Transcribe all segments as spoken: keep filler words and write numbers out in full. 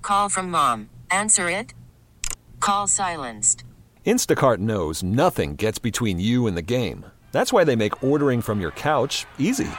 Call from mom. Answer it. Call silenced. Instacart knows nothing gets between you and the game. That's why they make ordering from your couch easy.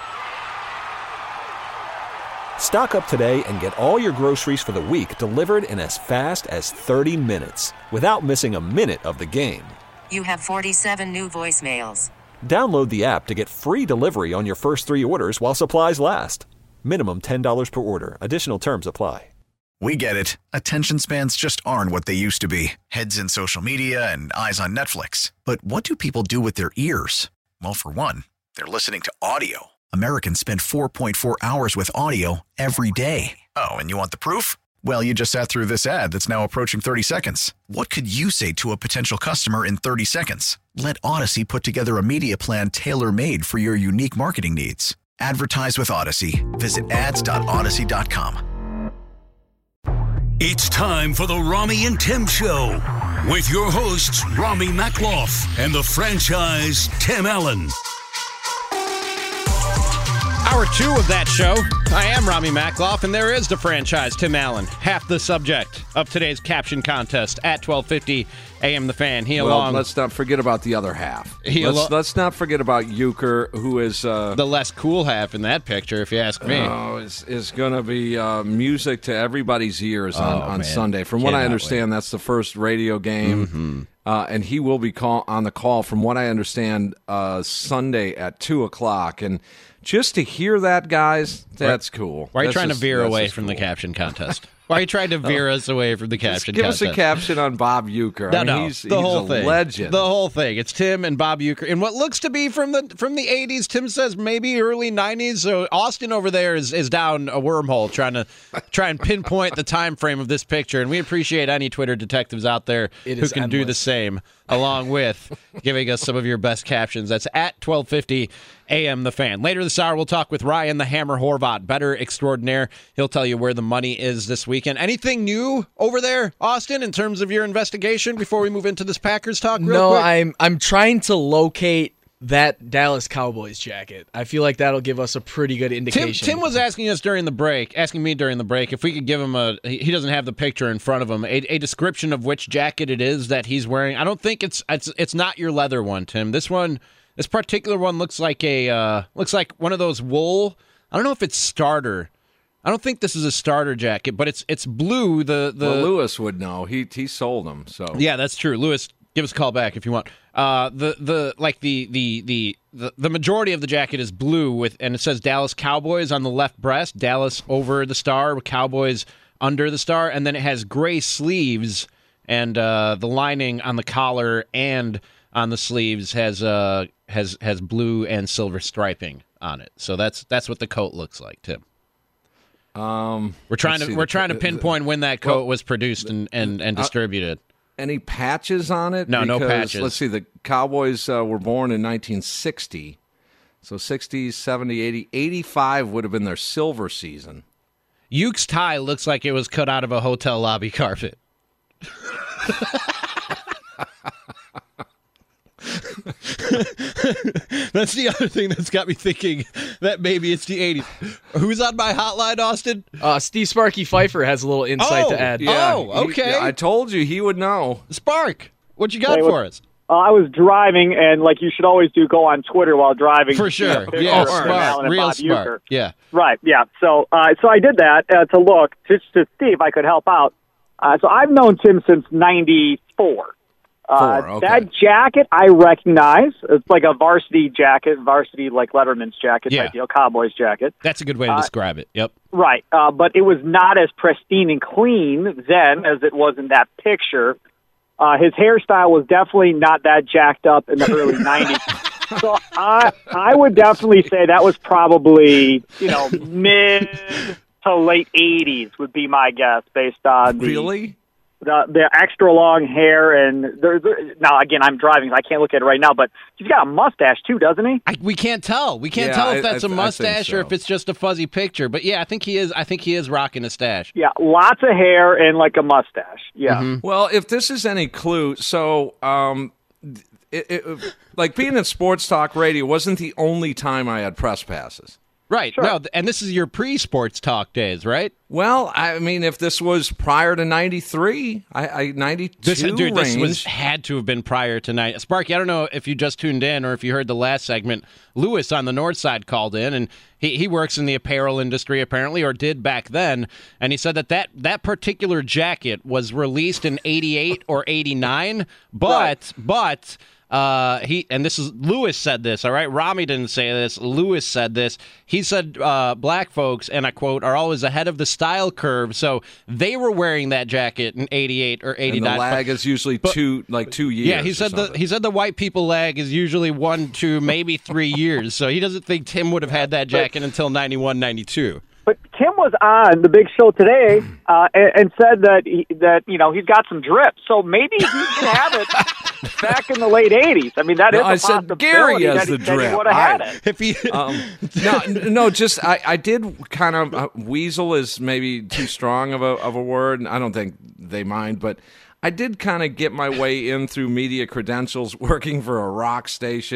Stock up today and get all your groceries for the week delivered in as fast as thirty minutes without missing a minute of the game. You have forty-seven new voicemails. Download the app to get free delivery on your first three orders while supplies last. Minimum ten dollars per order. Additional terms apply. We get it. Attention spans just aren't what they used to be. Heads in social media and eyes on Netflix. But what do people do with their ears? Well, for one, they're listening to audio. Americans spend four point four hours with audio every day. Oh, and you want the proof? Well, you just sat through this ad that's now approaching thirty seconds. What could you say to a potential customer in thirty seconds? Let Odyssey put together a media plan tailor-made for your unique marketing needs. Advertise with Odyssey. Visit ads dot odyssey dot com. It's time for the Rami and Tim Show with your hosts, Rami Makloff and the franchise, Tim Allen. Hour two of that show. I am Rami Makloff, and there is the franchise, Tim Allen. Half the subject of today's caption contest at twelve fifty A M The Fan. He well, along. let's not forget about the other half. He let's, alo- let's not forget about Euchre, who is uh, the less cool half in that picture, if you ask me. Oh, is is going to be uh, music to everybody's ears on, Oh, on man. Sunday. From what Cannot I understand, wait. that's the first radio game, Mm-hmm. uh, and he will be call- on the call. From what I understand, uh, Sunday at two o'clock, and. Just to hear that, guys, that's cool. Why are you that's trying just, to veer away just from cool. the caption contest? Why are you trying to veer us away from the caption Just give contest? us a caption on Bob Euchre. No, I mean, no, he's, the he's whole a thing. legend. The whole thing. It's Tim and Bob Euchre. And what looks to be from the from the eighties, Tim says maybe early nineties. So Austin over there is, is down a wormhole trying to try and pinpoint the time frame of this picture. And we appreciate any Twitter detectives out there It who is can do the endless. same, along with giving us some of your best captions. That's at twelve fifty A M The Fan. Later this hour, we'll talk with Ryan the Hammer Horvat, better extraordinaire. He'll tell you where the money is this weekend. Anything new over there, Austin, in terms of your investigation before we move into this Packers talk real no, quick? I'm I'm trying to locate that Dallas Cowboys jacket. I feel like that'll give us a pretty good Tim, indication. Tim was asking us during the break, asking me during the break, if we could give him a, he doesn't have the picture in front of him, a, a description of which jacket it is that he's wearing. I don't think it's, it's, it's not your leather one, Tim. This one, this particular one looks like a, uh, looks like one of those wool. I don't know if it's starter. I don't think this is a starter jacket, but it's it's blue. The the well, Lewis would know. He he sold them. So yeah, that's true. Lewis, give us a call back if you want. Uh, the the like the the the the, the majority of the jacket is blue with, and it says Dallas Cowboys on the left breast, Dallas over the star, Cowboys under the star, and then it has gray sleeves, and uh, the lining on the collar and on the sleeves has uh has has blue and silver striping on it. So that's that's what the coat looks like, Tim. Um, We're trying to see, we're the- trying to the- pinpoint when that coat well, was produced and, and, and uh, distributed. Any patches on it? No, no Because, patches. Let's see. The Cowboys uh, were born in nineteen sixty. So sixty, seventy, eighty, eighty-five would have been their silver season. Yuke's tie looks like it was cut out of a hotel lobby carpet. That's the other thing that's got me thinking that maybe it's the eighties. Who's on my hotline, Austin? Uh, Steve Sparky Pfeiffer has a little insight Oh, to add. yeah. Oh, he- okay. yeah, I told you he would know. Spark, what you got Hey, for us? Uh, I was driving, and like you should always do, go on Twitter while driving. For sure. You know, Yeah, of Tim Allen smart. and Real Bob smart. Uecker. Yeah. Right, yeah. So uh, so I did that uh, to look, just to see if I could help out. Uh, so I've known Tim since ninety-four. Uh, Four, okay. That jacket I recognize. It's like a varsity jacket, varsity like Letterman's jacket Yeah. type deal, Cowboys jacket. That's a good way to Uh, describe it. Yep. Right, uh, but it was not as pristine and clean then as it was in that picture. Uh, his hairstyle was definitely not that jacked up in the early nineties. So I I would definitely say that was probably, you know, mid to late eighties would be my guess based on the, Really? the, the extra long hair. And there, there, now, again, I'm driving, so I can't look at it right now, but he's got a mustache too, doesn't he? I, we can't tell. We can't Yeah, tell if I- that's I- a I think mustache or so. if it's just a fuzzy picture. But yeah, I think he is. I think he is rocking a stash. Yeah, lots of hair and like a mustache. Yeah. Mm-hmm. Well, if this is any clue, so um, it, it, like being in sports talk radio wasn't the only time I had press passes. Right. Sure. No, th- and this is your pre-sports talk days, right? Well, I mean, if this was prior to ninety-three, I, I ninety-two This, dude, range. this was had to have been prior to night. Sparky, I don't know if you just tuned in or if you heard the last segment. Lewis on the north side called in, and he, he works in the apparel industry apparently, or did back then, and he said that that, that particular jacket was released in eighty-eight or eighty-nine, but Right. but. Uh, he and this is Lewis said this. All right, Rami didn't say this. Lewis said this. He said uh, black folks, and I quote, are always ahead of the style curve. So they were wearing that jacket in eighty-eight or eighty-nine. And the lag is usually but, two, like two years. Yeah, he or said the something. he said the white people lag is usually one, two, maybe three years. So he doesn't think Tim would have had that jacket until ninety-one, ninety-two. But Tim was on the big show today uh, and, and said that he, that you know he's got some drip, so maybe he can have it back in the late eighties. I mean, that No, is a I said possibility Gary has that he, the that he drip. would have had I- it. If he Um, no, n- no, just I, I did kind of uh, weasel is maybe too strong of a of a word, and I don't think they mind, but I did kind of get my way in through media credentials, working for a rock station.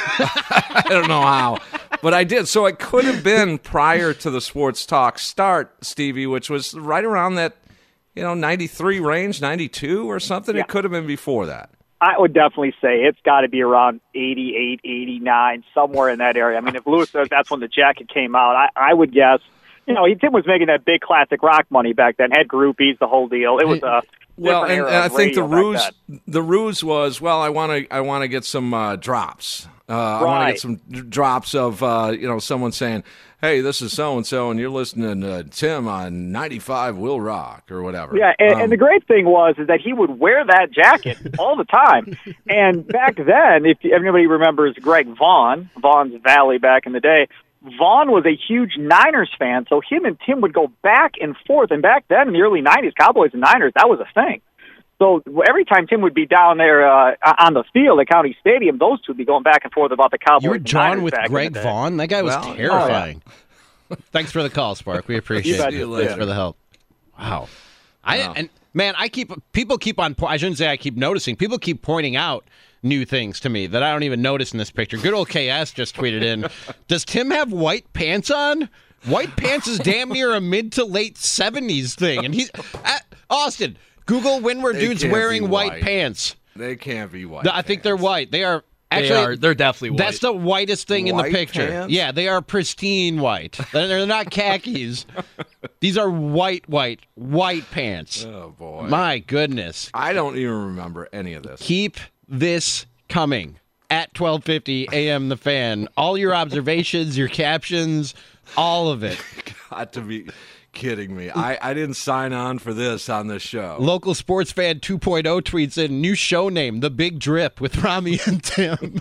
I don't know how, but I did. So it could have been prior to the sports talk start, Stevie, which was right around that, you know, ninety-three range, ninety-two or something. Yeah. It could have been before that. I would definitely say it's got to be around eighty-eight, eighty-nine, somewhere in that area. I mean, if Lewis says that's when the jacket came out, I, I would guess, you know, Tim was making that big classic rock money back then, had groupies, the whole deal. It was a Well, different and, era and I of think the radio back ruse then. the ruse was, well, I want to I want to get some uh, drops. Uh, I want to Right. get some d- drops of uh, you know, someone saying, "Hey, this is so and so, and you're listening to Tim on ninety-five Will Rock or whatever." Yeah, and, Um, and the great thing was is that he would wear that jacket all the time. And back then, if anybody remembers Greg Vaughn, Vaughn's Valley back in the day, Vaughn was a huge Niners fan, so him and Tim would go back and forth. And back then, in the early nineties, Cowboys and Niners, that was a thing. So every time Tim would be down there uh, on the field at County Stadium, those two would be going back and forth about the Cowboys you were and drawn Niners with back in Greg the day. Vaughn. That guy was Well, terrifying. Thanks for the call, Spark. We appreciate bet. it. See you Thanks later. for the help. Wow. I Wow. and man, I keep people keep on. I shouldn't say I keep noticing. People keep pointing out new things to me that I don't even notice in this picture. Good old K S just tweeted in. Does Tim have white pants on? White pants is damn near a mid to late seventies thing, and he's at Austin. Google when were They dudes can't be wearing white, white. pants. They can't be white. I think they're pants. white. They are They actually. are. They're definitely white. That's the whitest thing in the White picture. pants? Yeah, they are pristine white. They're they're not khakis. These are white, white, white pants. Oh boy, My goodness. I don't even remember any of this. Keep this coming at twelve fifty A M The Fan. All your observations, your captions, all of it. Got to be kidding me. I, I didn't sign on for this on this show. Local sports fan two point oh tweets in new show name, The Big Drip with Rami and Tim.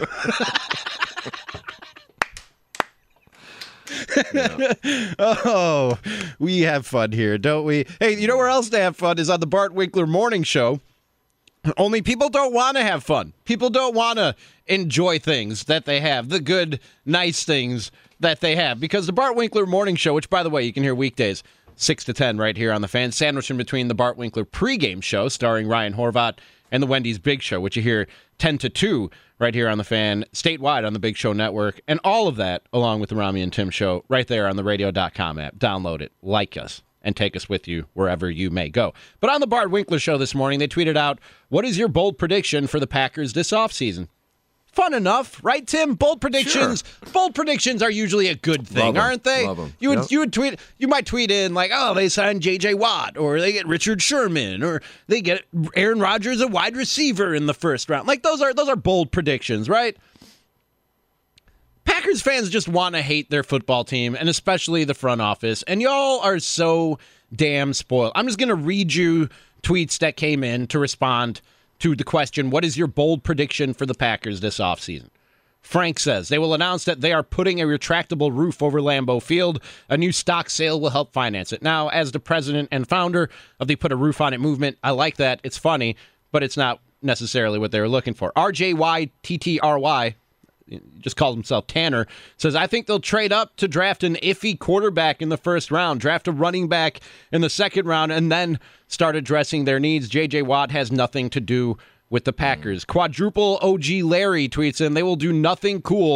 Oh, we have fun here, don't we? Hey, you know where else to have fun is on the Bart Winkler Morning Show. Only people don't want to have fun. People don't want to enjoy things that they have, the good, nice things that they have. Because the Bart Winkler Morning Show, which, by the way, you can hear weekdays six to ten right here on the Fan, sandwiched in between the Bart Winkler pregame show starring Ryan Horvat and the Wendy's Big Show, which you hear ten to two right here on the Fan, statewide on the Big Show Network, and all of that along with the Rami and Tim Show right there on the radio dot com app. Download it, like us, and take us with you wherever you may go. But on the Bart Winkler Show this morning, they tweeted out, what is your bold prediction for the Packers this offseason? Fun enough, right, Tim? Bold predictions. Bold predictions are usually a good thing, Love 'em. aren't they? Love 'em. You would Yep. you would tweet you might tweet in like, oh, they signed J J Watt, or they get Richard Sherman, or they get Aaron Rodgers a wide receiver in the first round. Like those are those are bold predictions, right? Packers fans just want to hate their football team, and especially the front office. And y'all are so damn spoiled. I'm just going to read you tweets that came in to respond to the question, what is your bold prediction for the Packers this offseason? Frank says, they will announce that they are putting a retractable roof over Lambeau Field. A new stock sale will help finance it. Now, as the president and founder of the Put a Roof on It movement, I like that. It's funny, but it's not necessarily what they were looking for. R J Y T T R Y, just calls himself Tanner, says, I think they'll trade up to draft an iffy quarterback in the first round, draft a running back in the second round, and then start addressing their needs. J J Watt has nothing to do with the Packers. Mm. Quadruple O G Larry tweets in, they will do nothing cool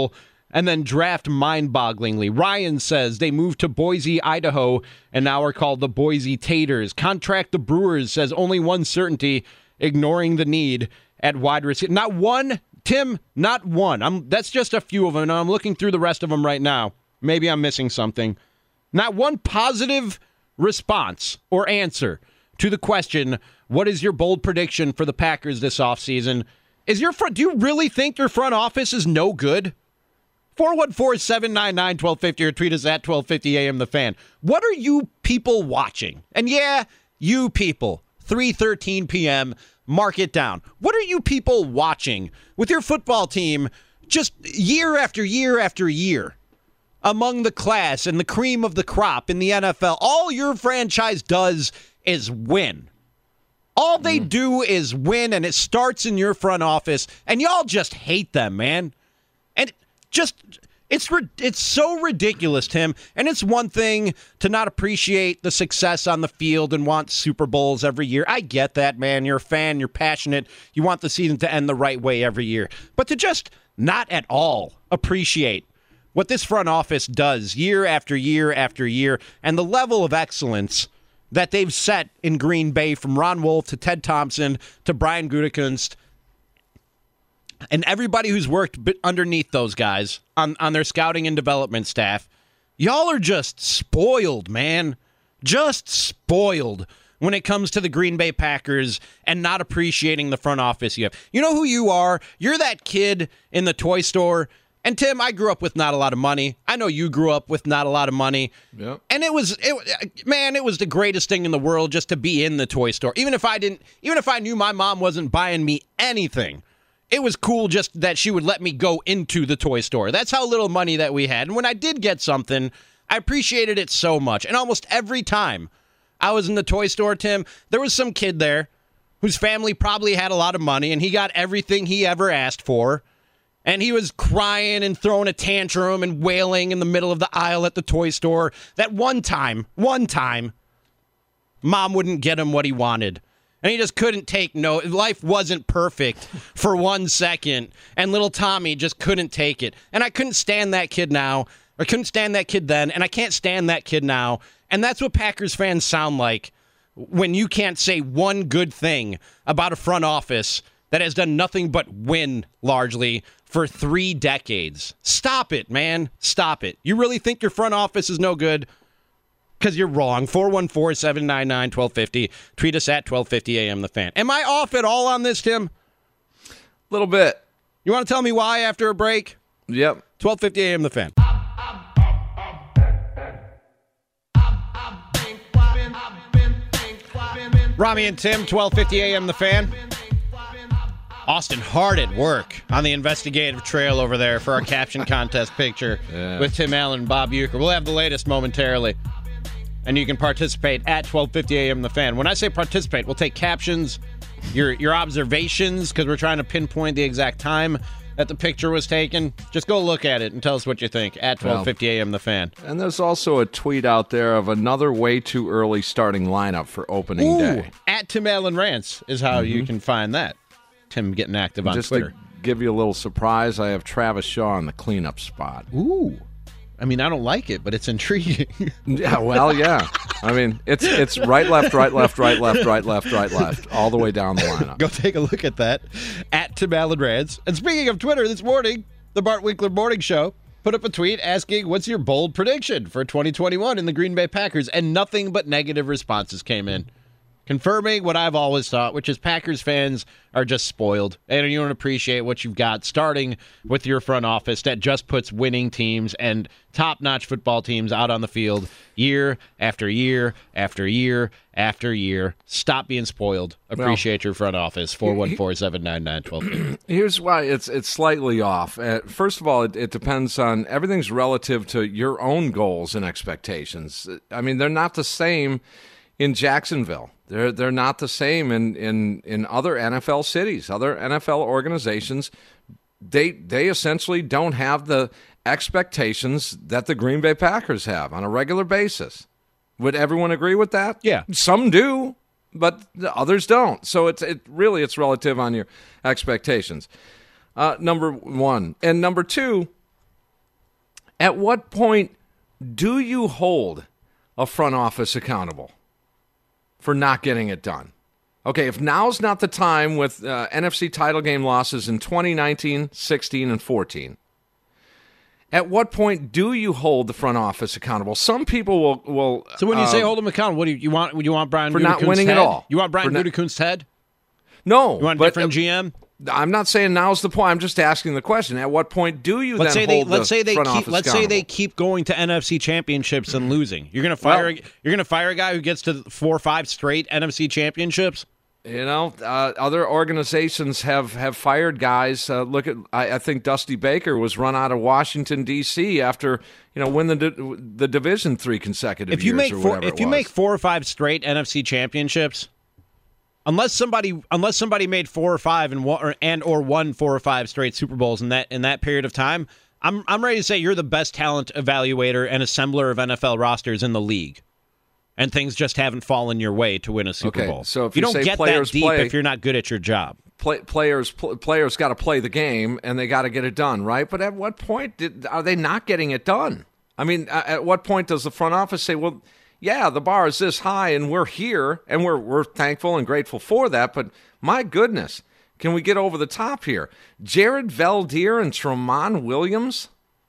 And then draft mind-bogglingly. Ryan says they moved to Boise, Idaho, and now are called the Boise Taters. Contract the Brewers says only one certainty, ignoring the need at wide receiver. Not one, Tim, not one. I'm, that's just a few of them, and I'm looking through the rest of them right now. Maybe I'm missing something. Not one positive response or answer to the question, what is your bold prediction for the Packers this offseason? Is your front, do you really think your front office is no good? four one four, seven nine nine, one two five zero or tweet us at twelve fifty A M The Fan. What are you people watching? And yeah, you people, three thirteen p.m., mark it down. What are you people watching with your football team just year after year after year? Among the class and the cream of the crop in the N F L, all your franchise does is win. All they mm. do is win, and it starts in your front office, and y'all just hate them, man. And just, it's it's so ridiculous, Tim. And it's one thing to not appreciate the success on the field and want Super Bowls every year. I get that, man. You're a fan. You're passionate. You want the season to end the right way every year. But to just not at all appreciate what this front office does year after year after year, and the level of excellence that they've set in Green Bay, from Ron Wolf to Ted Thompson to Brian Gutekunst, and everybody who's worked underneath those guys on, on their scouting and development staff, y'all are just spoiled, man. Just spoiled when it comes to the Green Bay Packers and not appreciating the front office you have. You know who you are? You're that kid in the toy store. And Tim, I grew up with not a lot of money. I know you grew up with not a lot of money. Yep. And it was, it, man, it was the greatest thing in the world just to be in the toy store. Even if I didn't, even if I knew my mom wasn't buying me anything, it was cool just that she would let me go into the toy store. That's how little money that we had. And when I did get something, I appreciated it so much. And almost every time I was in the toy store, Tim, there was some kid there whose family probably had a lot of money, and he got everything he ever asked for. And he was crying and throwing a tantrum and wailing in the middle of the aisle at the toy store. That one time, one time, Mom wouldn't get him what he wanted. And he just couldn't take no. Life wasn't perfect for one second. And little Tommy just couldn't take it. And I couldn't stand that kid now. I couldn't stand that kid then. And I can't stand that kid now. And that's what Packers fans sound like when you can't say one good thing about a front office that has done nothing but win largely for three decades. Stop it, man. Stop it. You really think your front office is no good? Because you're wrong. four one four, seven nine nine, one two five zero. Tweet us at twelve fifty A M The Fan. Am I off at all on this, Tim? A little bit. You want to tell me why after a break? Yep. twelve fifty A M The Fan. Rami and Tim, twelve fifty A M The Fan. Austin hard at work on the investigative trail over there for our caption contest picture yeah. with Tim Allen and Bob Uecker. We'll have the latest momentarily. And you can participate at twelve fifty A M The Fan. When I say participate, we'll take captions, your your observations, because we're trying to pinpoint the exact time that the picture was taken. Just go look at it and tell us what you think at twelve fifty A M The Fan. And there's also a tweet out there of another way too early starting lineup for opening Ooh, day. At Tim Allen Rants is how mm-hmm. you can find that. Tim getting active on Just Twitter. To give you a little surprise, I have Travis Shaw in the cleanup spot. Ooh. I mean, I don't like it, but it's intriguing. Yeah, well, yeah. I mean, it's it's right, left, right, left, right, left, right, left, right, left, all the way down the lineup. Go take a look at that at Tim Allen Rants. And speaking of Twitter, this morning, the Bart Winkler Morning Show put up a tweet asking, what's your bold prediction for twenty twenty-one in the Green Bay Packers? And nothing but negative responses came in, confirming what I've always thought, which is Packers fans are just spoiled, and you don't appreciate what you've got, starting with your front office that just puts winning teams and top-notch football teams out on the field year after year after year after year. Stop being spoiled. Appreciate well, your front office. four one four, seven nine nine, one two five zero. Here's why it's it's slightly off. Uh, first of all, it, it depends on, everything's relative to your own goals and expectations. I mean, they're not the same in Jacksonville. They're they're not the same in, in, in other N F L cities, other N F L organizations. They they essentially don't have the expectations that the Green Bay Packers have on a regular basis. Would everyone agree with that? Yeah. Some do, but the others don't. So it's it really it's relative on your expectations. Uh, number one. And number two, At what point do you hold a front office accountable for not getting it done? Okay, if now's not the time with uh, N F C title game losses in twenty nineteen, sixteen, and fourteen, at what point do you hold the front office accountable? Some people will. will so when you uh, say hold them accountable, what do you, you want? You want Brian for Gutekunst's not winning head? at all? You want Brian not, Gutekunst's head? No. You want a but, different G M? I'm not saying now's the point. I'm just asking the question. At what point do you let's then say they, hold let's the say they front keep, office Let's accountable? say they keep going to N F C championships and losing. You're gonna fire. Well, you're gonna fire a guy who gets to four or five straight N F C championships. You know, uh, other organizations have, have fired guys. Uh, look at, I, I think Dusty Baker was run out of Washington D C after you know win the the division three consecutive if you years make or four, whatever if it you was. make four or five straight N F C championships, unless somebody unless somebody made four or five and one, or, and or won four or five straight Super Bowls in that in that period of time, I'm I'm ready to say you're the best talent evaluator and assembler of N F L rosters in the league. And things just haven't fallen your way to win a Super okay, Bowl. So if you, you, don't say get players that deep play, if you're not good at your job. Play, players pl- players got to play the game and they got to get it done, right? But at what point did, are they not getting it done? I mean, at what point does the front office say, "Well, yeah, the bar is this high and we're here and we're we're thankful and grateful for that, but my goodness, can we get over the top here?" Jared Veldheer and Tramon Williams.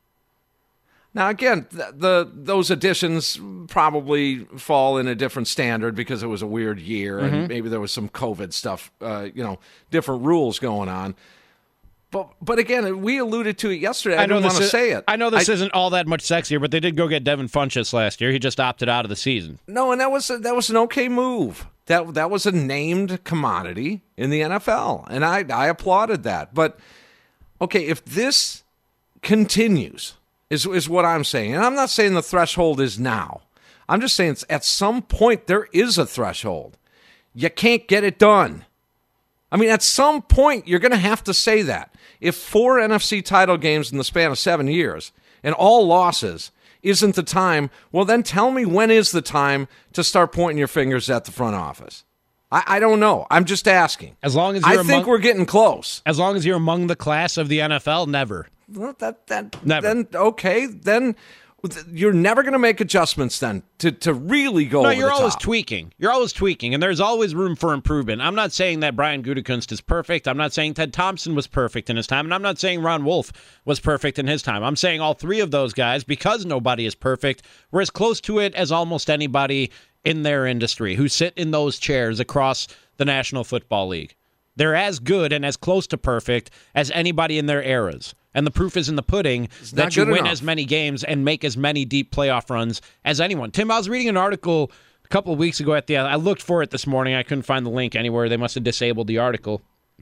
Now, again, the, the those additions probably fall in a different standard because it was a weird year and Mm-hmm. maybe there was some COVID stuff, uh, you know, different rules going on. But but again, we alluded to it yesterday. I, I didn't want to say it. I know this I, isn't all that much sexier, but they did go get Devin Funchess last year. He just opted out of the season. No, and that was a, that was an okay move. That that was a named commodity in the N F L, and I I applauded that. But okay, if this continues. Is, is what I'm saying. And I'm not saying the threshold is now. I'm just saying it's, at some point there is a threshold. You can't get it done. I mean, at some point you're going to have to say that. If four N F C title games in the span of seven years and all losses isn't the time, well, then tell me when is the time to start pointing your fingers at the front office. I, I don't know. I'm just asking. As long as I you're think among, we're getting close. As long as you're among the class of the N F L, never. Well, that that Never. Then okay, then you're never going to make adjustments then to, to really go No, over you're the always top. tweaking. You're always tweaking, and there's always room for improvement. I'm not saying that Brian Gutekunst is perfect. I'm not saying Ted Thompson was perfect in his time, and I'm not saying Ron Wolf was perfect in his time. I'm saying all three of those guys, because nobody is perfect, were as close to it as almost anybody in their industry who sit in those chairs across the National Football League. They're as good and as close to perfect as anybody in their eras. And the proof is in the pudding It's that not you good win enough. as many games and make as many deep playoff runs as anyone. Tim, I was reading an article a couple of weeks ago at the I looked for it this morning. I couldn't find the link anywhere. They must have disabled the article.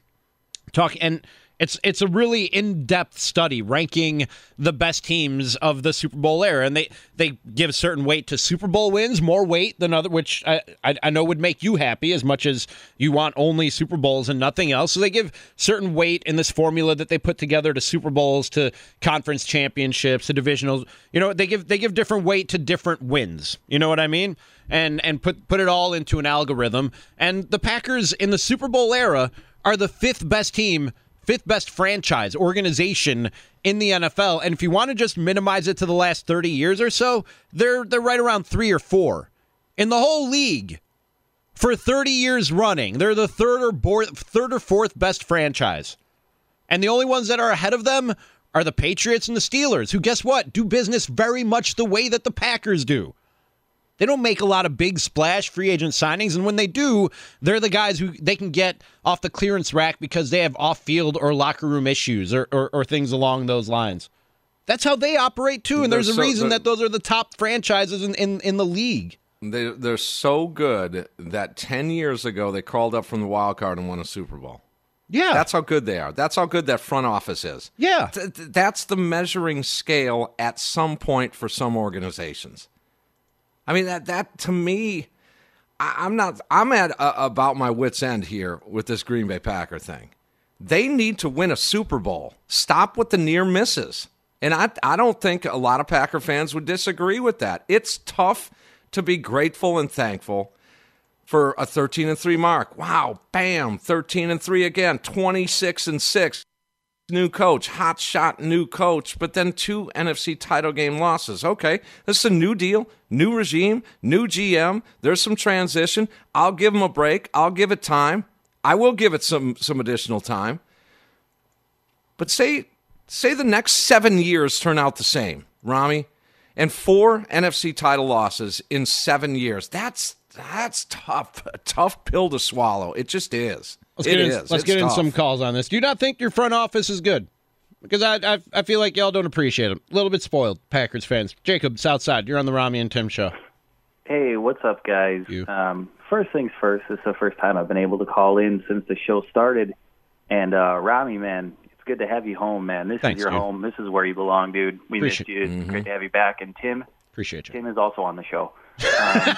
Talk and it's it's a really in-depth study ranking the best teams of the Super Bowl era, and they, they give certain weight to Super Bowl wins, more weight than other, which I, I I know would make you happy as much as you want only Super Bowls and nothing else. So they give certain weight in this formula that they put together to Super Bowls, to conference championships, to divisionals. You know, they give they give different weight to different wins. You know what I mean? And and put put it all into an algorithm. And the Packers in the Super Bowl era are the fifth best team. Fifth best franchise organization in the N F L, and if you want to just minimize it to the last thirty years or so, they're they're right around three or four in the whole league for thirty years running. They're the third or bo- third or fourth best franchise, and the only ones that are ahead of them are the Patriots and the Steelers, who, guess what, do business very much the way that the Packers do. They don't make a lot of big splash free agent signings, and when they do, they're the guys who they can get off the clearance rack because they have off-field or locker room issues or, or, or things along those lines. That's how they operate, too, and They're there's a so- reason they're- that those are the top franchises in, in, in the league. They, they're so good that ten years ago they crawled up from the wild card and won a Super Bowl. Yeah. That's how good they are. That's how good that front office is. Yeah. Th- th- That's the measuring scale at some point for some organizations. I mean, that that to me, I, I'm not. I'm at uh, about my wit's end here with this Green Bay Packer thing. They need to win a Super Bowl. Stop with the near misses. And I I don't think a lot of Packer fans would disagree with that. It's tough to be grateful and thankful for a thirteen and three mark. Wow, bam, thirteen and three again, twenty-six and six. new coach, hot shot new coach, but then two N F C title game losses. Okay, this is a new deal, new regime, new G M. There's some transition. I'll give him a break. I'll give it time. I will give it some some additional time. But say say the next seven years turn out the same, Rami, and four N F C title losses in seven years. That's that's tough, a tough pill to swallow. It just is. Let's it get in, is. Let's It's get in tough. some calls on this. Do you not think your front office is good? Because I I, I feel like y'all don't appreciate them. A little bit spoiled, Packers fans. Jacob, Southside, you're on the Rami and Tim show. Hey, what's up, guys? You. Um, first things first, this is the first time I've been able to call in since the show started. And uh, Rami, man, it's good to have you home, man. This Thanks, is your dude. home. This is where you belong, dude. We Appreciate- missed you. It's Mm-hmm. great to have you back. And Tim, Appreciate you. Tim is also on the show. Um,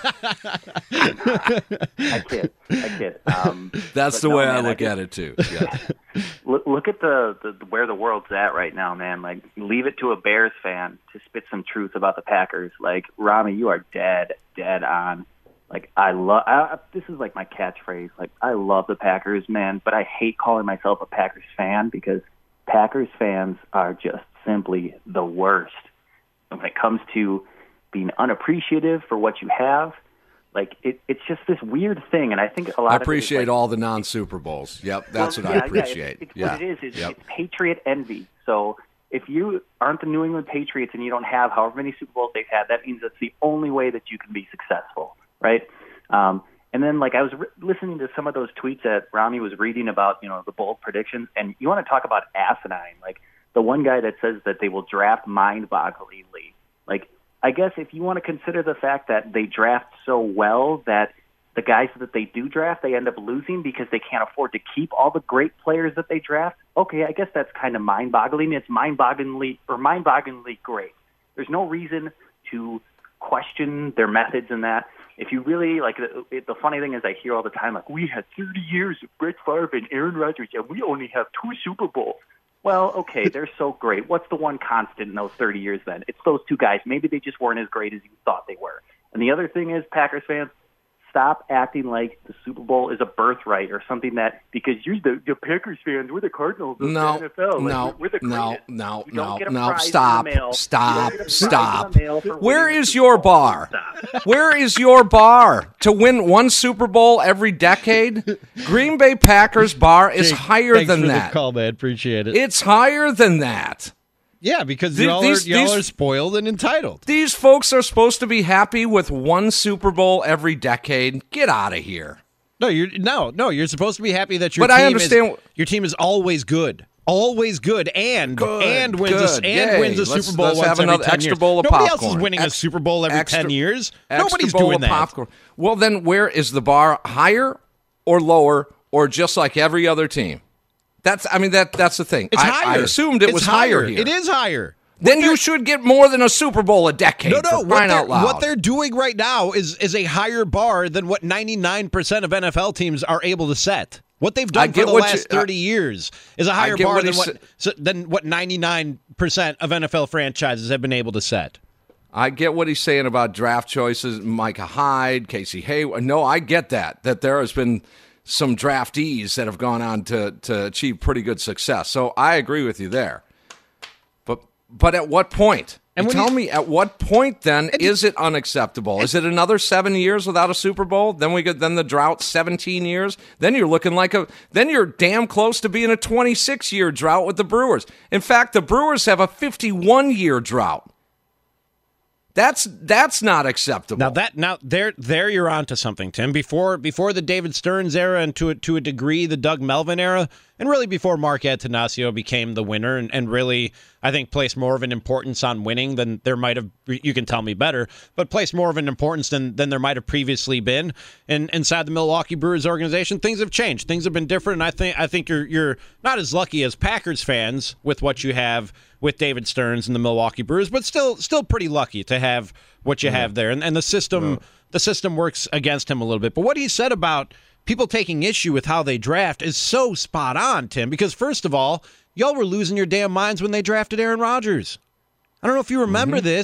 I kid. I kid. Um, That's but the no, way man, I I look just- at it too. Yeah. Look, look at the, the where the world's at right now, man. Like, leave it to a Bears fan to spit some truth about the Packers. Like, Rami, you are dead, dead on. Like, I love. I, this is like my catchphrase. Like, I love the Packers, man, but I hate calling myself a Packers fan because Packers fans are just simply the worst when it comes to being unappreciative for what you have. Like, it, it's just this weird thing, and I think a lot I of it is, appreciate like, all the non-Super Bowls. Yep, that's well, what yeah, I appreciate. Yeah, it's, it's yeah. what it is. Is Yep. it's Patriot envy. So if you aren't the New England Patriots and you don't have however many Super Bowls they've had, that means that's the only way that you can be successful, right? Um, and then, like, I was re- listening to some of those tweets that Rami was reading about, you know, the bold predictions, and you want to talk about asinine. Like, the one guy that says that they will draft mind-bogglingly. Like, I guess if you want to consider the fact that they draft so well that the guys that they do draft, they end up losing because they can't afford to keep all the great players that they draft. Okay, I guess that's kind of mind-boggling. It's mind-bogglingly or mind-bogglingly great. There's no reason to question their methods in that. If you really like, the, the funny thing is, I hear all the time like, we had thirty years of Brett Favre and Aaron Rodgers, and we only have two Super Bowls. Well, okay, they're so great. What's the one constant in those thirty years then? It's those two guys. Maybe they just weren't as great as you thought they were. And the other thing is, Packers fans, stop acting like the Super Bowl is a birthright or something that because you're the, the Packers fans, we're the Cardinals of No, the N F L. Like, no, we're, we're the no, greatest. no, You don't no, get a no. prize in the Stop, mail. You stop, don't get a prize in stop. the mail for Where winning the is Super your Bowl. bar? Stop. Where is your bar to win one Super Bowl every decade? Green Bay Packers bar is Jake, higher thanks than for that. The call, man. Appreciate it. It's higher than that. yeah, because Th- y'all, these- are, y'all these- are spoiled and entitled. These folks are supposed to be happy with one Super Bowl every decade. Get out of here. No, you're no, no. You're supposed to be happy that your But team I understand- is your team is always good, always good, and Good, and wins a, good. and Yay. wins a Let's- Super Bowl let's once have every another ten extra years. bowl of Nobody else popcorn. is winning a Ex- Super Bowl every extra- ten years. Extra Nobody's bowl doing of that. popcorn. Well, then where is the bar? Higher or lower, or just like every other team? That's. I mean, that that's the thing. It's I, higher. I assumed it It's was higher here. It is higher. Then you should get more than a Super Bowl a decade. No, no. for What crying they're, out loud. what they're doing right now is is a higher bar than what ninety-nine percent of N F L teams are able to set. What they've I done for get the what last you- thirty years is a higher get bar what than he what said. so, than what ninety-nine percent of N F L franchises have been able to set. I get what he's saying about draft choices, Micah Hyde, Casey Hayward. No, I get that, that there has been some draftees that have gone on to, to achieve pretty good success. So I agree with you there. But but at what point? And You when tell you- me, at what point then And- is it unacceptable? Is it another seven years without a Super Bowl? Then we get then the drought seventeen years. Then you're looking like a then you're damn close to being a twenty-six year drought with the Brewers. In fact, the Brewers have a fifty-one year drought. That's that's not acceptable. Now that now there there you're onto something, Tim. Before before the David Stearns era and to a, to a degree the Doug Melvin era, and really before Mark Attanasio became the winner and, and really I think placed more of an importance on winning than there might have. You can tell me better, but placed more of an importance than than there might have previously been. And inside the Milwaukee Brewers organization, things have changed. Things have been different. And I think I think you're you're not as lucky as Packers fans with what you have with David Stearns and the Milwaukee Brewers, but still still pretty lucky to have what you Yeah. have there. And and the system Yeah. the system works against him a little bit. But what he said about people taking issue with how they draft is so spot on, Tim, because first of all, y'all were losing your damn minds when they drafted Aaron Rodgers. I don't know if you remember Mm-hmm. this,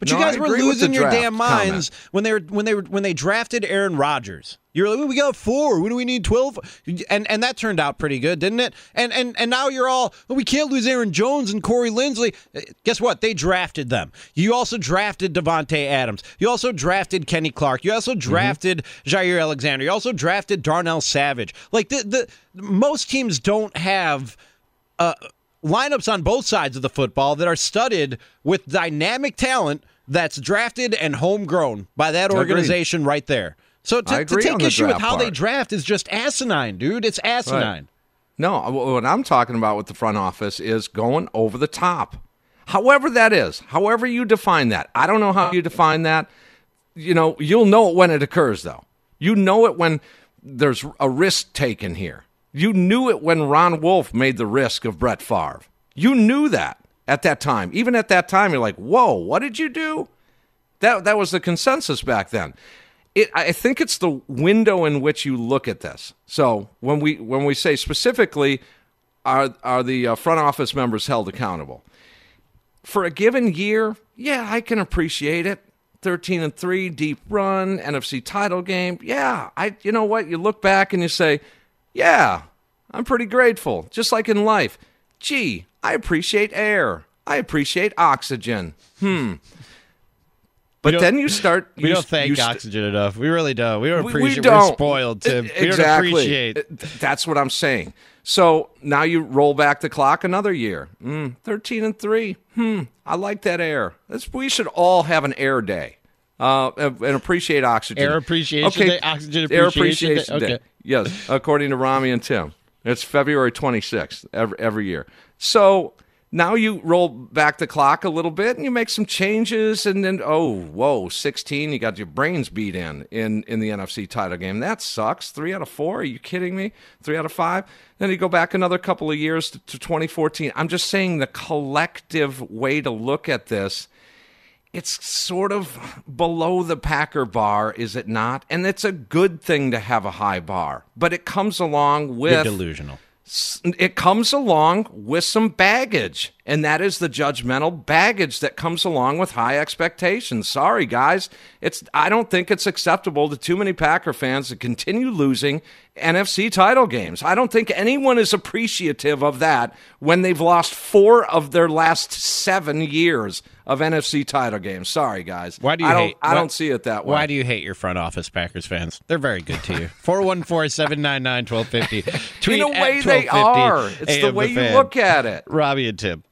But No, you guys I were agree with the losing your draft damn minds comment. when they were when they were when they drafted Aaron Rodgers. You're like, well, we got four. When do we need twelve? And and that turned out pretty good, didn't it? And and and now you're all, well, we can't lose Aaron Jones and Corey Linsley. Guess what? They drafted them. You also drafted Devontae Adams. You also drafted Kenny Clark. You also drafted mm-hmm. Jair Alexander. You also drafted Darnell Savage. Like the the most teams don't have uh, lineups on both sides of the football that are studded with dynamic talent that's drafted and homegrown by that organization Agreed. right there. So to, to take issue with how part. they draft is just asinine, dude. It's asinine. Right. No, what I'm talking about with the front office is going over the top. However that is, however you define that. I don't know how you define that. You know, you'll know it when it occurs, though. You know it when there's a risk taken here. You knew it when Ron Wolf made the risk of Brett Favre. You knew that at that time. Even at that time, you're like, whoa, what did you do? That that was the consensus back then. It, I think it's the window in which you look at this. So when we when we say specifically, are are the uh, front office members held accountable for a given year? Yeah, I can appreciate it. Thirteen and three, deep run, N F C title game. Yeah, I. You know what? You look back and you say, yeah, I'm pretty grateful. Just like in life, gee, I appreciate air. I appreciate oxygen. Hmm. But then you start. We you, don't thank st- oxygen enough. We really don't. We don't we, appreciate. We don't. We're spoiled, Tim. Exactly. We don't appreciate. That's what I'm saying. So now you roll back the clock another year. Mm, Thirteen and three. Hmm. I like that air. That's, we should all have an air day. Uh, and appreciate oxygen. Air appreciation okay. day. Oxygen appreciation, air appreciation day. day. Okay. Yes, according to Rami and Tim, it's February twenty-sixth every every year. So. Now you roll back the clock a little bit and you make some changes, and then, oh, whoa, sixteen, you got your brains beat in, in in the N F C title game. That sucks. Three out of four? Are you kidding me? Three out of five? Then you go back another couple of years to, to twenty fourteen. I'm just saying the collective way to look at this, it's sort of below the Packer bar, is it not? And it's a good thing to have a high bar, but it comes along with... You're delusional. It comes along with some baggage, and that is the judgmental baggage that comes along with high expectations. Sorry, guys. It's I don't think it's acceptable to too many Packer fans to continue losing N F C title games. I don't think anyone is appreciative of that when they've lost four of their last seven years of N F C title games. Sorry, guys. Why do you I don't, hate? I why, don't see it that way. Why do you hate your front office Packers fans? They're very good to you. four one four, seven nine nine, one two five zero. Tweet In a at way they are. It's the way you look at it. Robbie and Tim.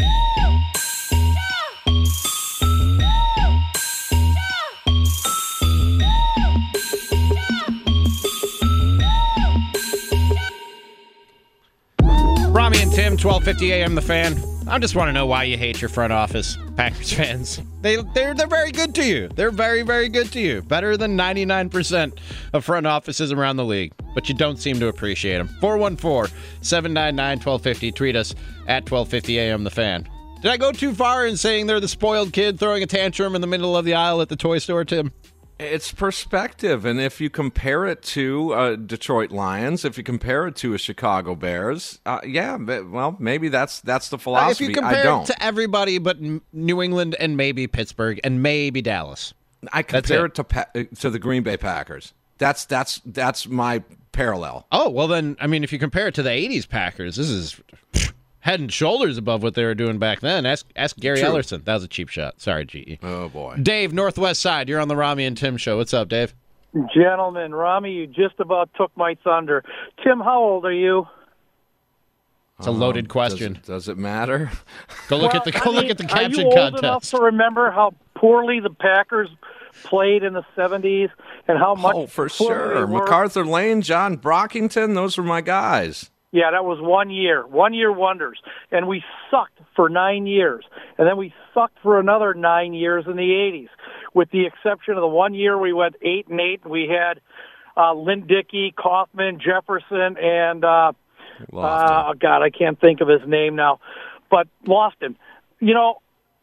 Rami and Tim, twelve fifty a.m. The Fan. I just want to know why you hate your front office Packers fans. They, they're, they're very good to you. They're very, very good to you. Better than ninety-nine percent of front offices around the league. But you don't seem to appreciate them. four one four, seven nine nine, one two five zero. Tweet us at twelve fifty a.m. The Fan. Did I go too far in saying they're the spoiled kid throwing a tantrum in the middle of the aisle at the toy store, Tim? It's perspective, and if you compare it to uh, Detroit Lions, if you compare it to a Chicago Bears, uh, yeah, well, maybe that's that's the philosophy. Uh, if you compare I don't. it to everybody but New England and maybe Pittsburgh and maybe Dallas, I compare it. it to pa- to the Green Bay Packers. That's that's that's my parallel. Oh well, then I mean, if you compare it to the eighties Packers, this is head and shoulders above what they were doing back then. Ask ask Gary True. Ellerson. That was a cheap shot. Sorry, G E. Oh, boy. Dave, Northwest Side. You're on the Rami and Tim show. What's up, Dave? Gentlemen, Rami, you just about took my thunder. Tim, how old are you? It's a loaded question. Does it, does it matter? Go look well, at the I go mean, look at the caption are you old contest. enough to remember how poorly the Packers played in the seventies and how much? Oh, for poorly sure. they were? MacArthur Lane, John Brockington, those were my guys. Yeah, that was one year, one year wonders, and we sucked for nine years, and then we sucked for another nine years in the eighties, with the exception of the one year we went eight and eight. We had uh, Lynn Dickey, Kaufman, Jefferson, and uh, uh, God, I can't think of his name now, but Lofton. You know,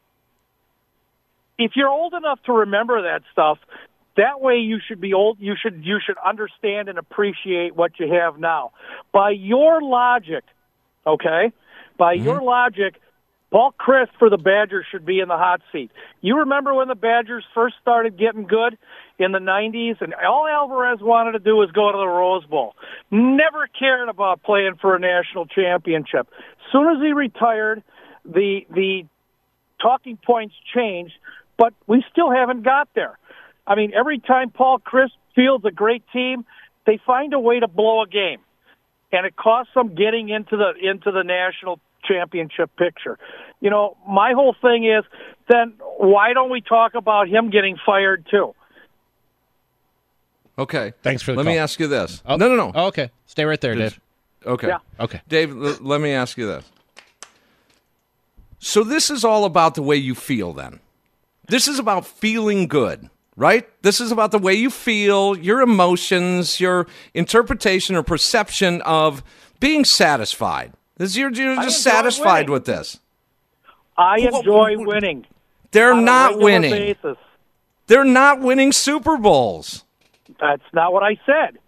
if you're old enough to remember that stuff, that way you should be old. You should you should understand and appreciate what you have now. By your logic, okay? By mm-hmm. your logic, Paul Chryst for the Badgers should be in the hot seat. You remember when the Badgers first started getting good in the nineties, and all Alvarez wanted to do was go to the Rose Bowl. Never cared about playing for a national championship. As soon as he retired, the the talking points changed, but we still haven't got there. I mean, every time Paul Chryst fields a great team, they find a way to blow a game, and it costs them getting into the into the national championship picture. You know, my whole thing is, then why don't we talk about him getting fired too? Okay. Thanks for the Let call. me ask you this. Oh, no, no, no. Oh, okay. Stay right there, Just- Dave. Okay. Yeah. Okay. Dave, l- let me ask you this. So this is all about the way you feel then. This is about feeling good, right? This is about the way you feel, your emotions, your interpretation or perception of being satisfied. This, you're you're I just enjoy satisfied winning. with this. I enjoy winning. They're on a not regular winning. basis. They're not winning Super Bowls. That's not what I said.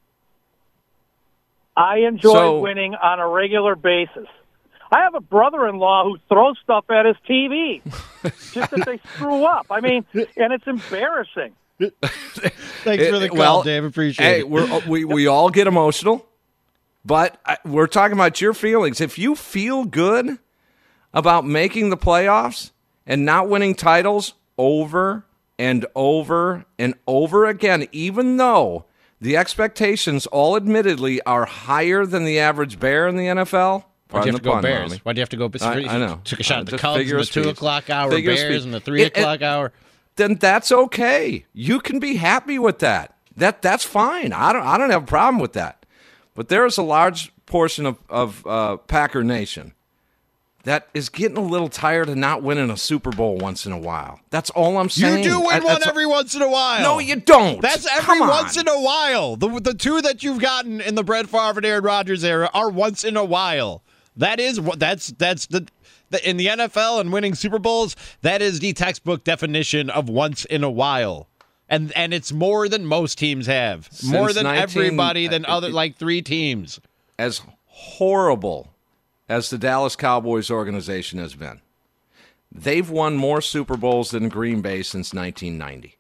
I enjoy So- winning on a regular basis. I have a brother-in-law who throws stuff at his T V just that they screw up. I mean, and it's embarrassing. Thanks for the It- call, well, Dave. Appreciate hey, it. We're, we we all get emotional, but I, we're talking about your feelings. If you feel good about making the playoffs and not winning titles over and over and over again, even though the expectations, all admittedly, are higher than the average Bear in the N F L. Why'd you Pardon have to the go pun, Bears? Romy. Why'd you have to go? I, I know. Took a shot Uh, at the just Cubs in figure the of two speech. o'clock hour, Figure of Bears speech. in the three It- it- o'clock hour. Then that's okay. You can be happy with that. That that's fine. I don't I don't have a problem with that. But there is a large portion of of uh, Packer Nation that is getting a little tired of not winning a Super Bowl once in a while. That's all I'm saying. You do win I- one that's- every once in a while. No, you don't. That's every Come on. once in a while. The the two that you've gotten in the Brett Favre and Aaron Rodgers era are once in a while. That is what that's that's the, the in the N F L and winning Super Bowls. That is the textbook definition of once in a while. And and it's more than most teams have. more Since than nineteen everybody than uh, other like three teams. As horrible as the Dallas Cowboys organization has been, they've won more Super Bowls than Green Bay since nineteen ninety.